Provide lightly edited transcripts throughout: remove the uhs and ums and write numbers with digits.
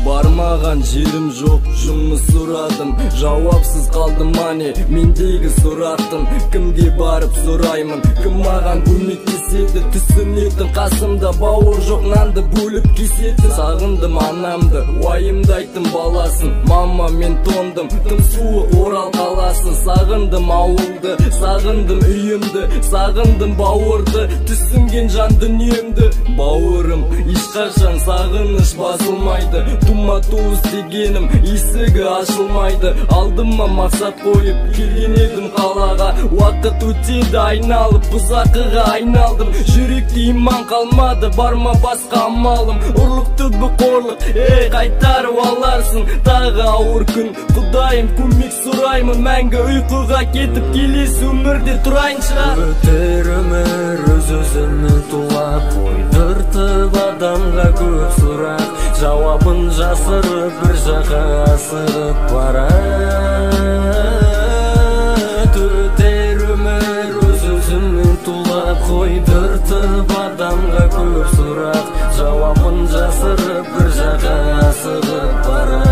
бармаған жерім жоқ, жұмыс сұрадым, жауапсыз қалдым мане мендегі сұрақтым. Кімге барып сұраймын, кім маған көмектеседі? Түсінетін қасымда бауыр жоқ, нанды бөліп кесетін. Сағындым анамды, уайымдайтын баласын, мама мен тондым, тым суық Орал қаласын. Сағындым ауылды, сағындым үйімді, сағындым бауырды, түсінген жан дүниемді. Бауырым, ешқашан сағыныш басылмайды, тума-туыс дегенім есігі ашылмайды. Алдыма мақсат қойып келген едім қалаға, уақыт өтеді айналып, бұзақыға айналдым. Жүректе иман қалмады, барма басқа амалым. Ұрлық түбі қорлық, қайтарып аларсың тағы ауыр күн. Құдайым көмек сұраймын, мәңгі ұйқыға кетіп келесі өмірде тұрайынша. Өтер өмір өз-өзімен тулап, қойдыртып адамға көп сұрақ, жауабын жасырып бір жаққа асығып барады. Өтер өмір өз-өзімен тулап, қойдыртып адамға көп сұрақ, жауабын жасырып бір жаққа асығып барады.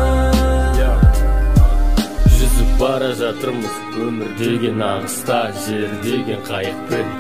Бара жатырмыз өмір деген ағыста, жер деген қайықпен.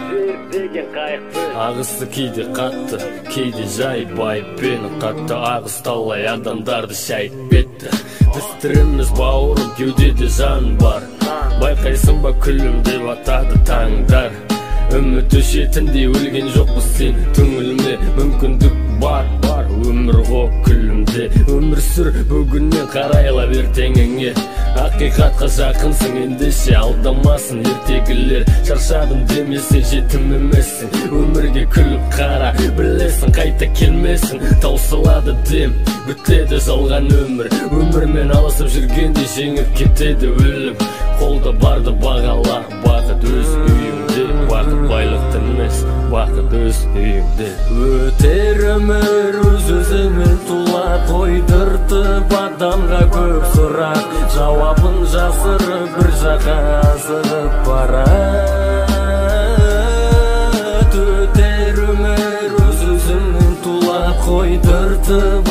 Ағысы кейде қатты, кейде жай байыппен. Қатты ағыс талай адамдарды шайып кетті. Біз тіріміз бауырым, кеудеде жан бар. Байқайсың ба күлімдеп атады таңдар. Үміт өшетінде өлген жоқпыз сен түңілме, мүмкіндік бар өмір ғой күлімде. Өмір сүр бүгіннен, қарайла ертеңіңе. Ақиқатқа жақынсың, ендеше алдамасын ертегілер. Шаршадым демесең жетім емессің, өмірге күліп қара, білесің қайта келмесің. Таусылады дем, бітеді жалған өмір. Өмірмен алысып жүргенде жеңіп кетеді өлім. Қолда барды бағала, бақыт өз үйіңде. Бақыт байлықты емес, бақыт өз үйіңде. Өтер өмір өз-өзімен тулап, қойдыртып адамға көп сұрақ, жауабын жасырып бір жаққа асығып барады. Өтер өмір өз-өзімен тулап, қойдыртып